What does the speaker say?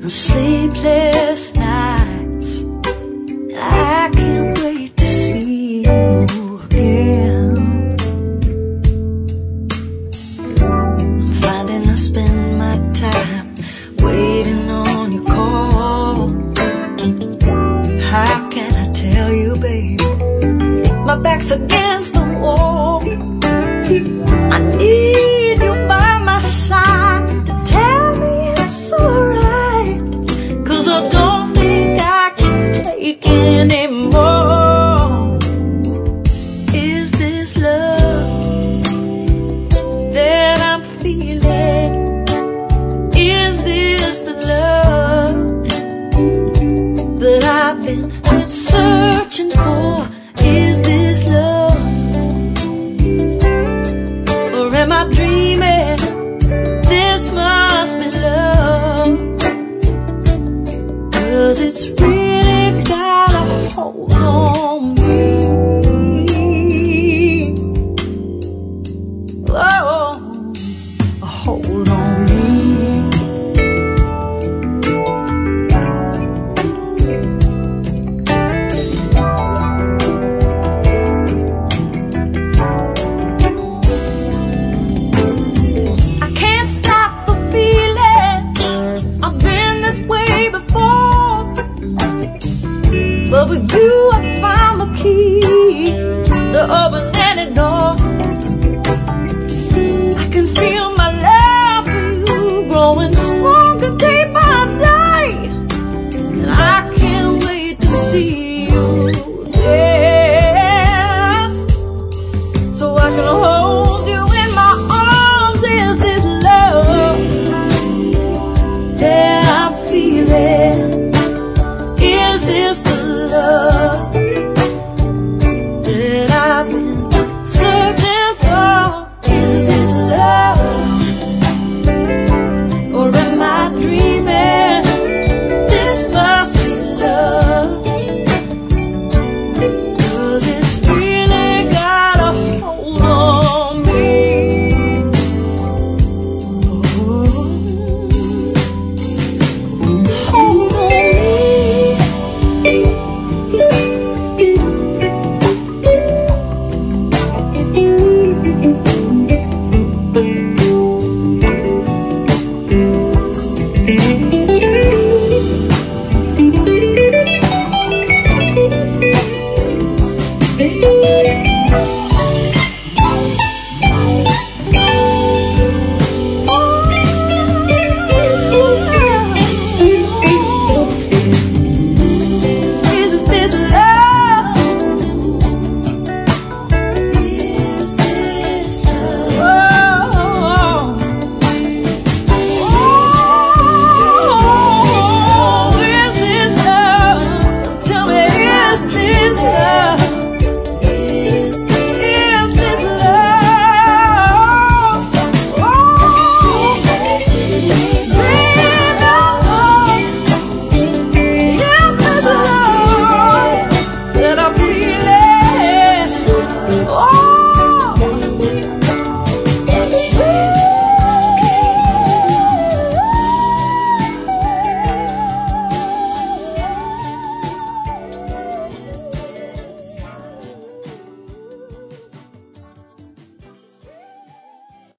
sleepless nights. I can't wait to see you again. I'm finding I spend my time waiting on your call. How can I tell you, baby? My back's against the wall. I need you by my side to tell me it's alright, 'cause I don't think I can take anymore. Is this love that I'm feeling? Is this the love that I've been searching for? Is this love? Or am I dreaming? This must be love, 'cause it's really got a hold on me. Oh, a hold on me. But with you I found the key to open any door. I can feel my love for you growing stronger day by day, and I can't wait to see you again, so I can hold you in my arms. Is this love that I'm feeling?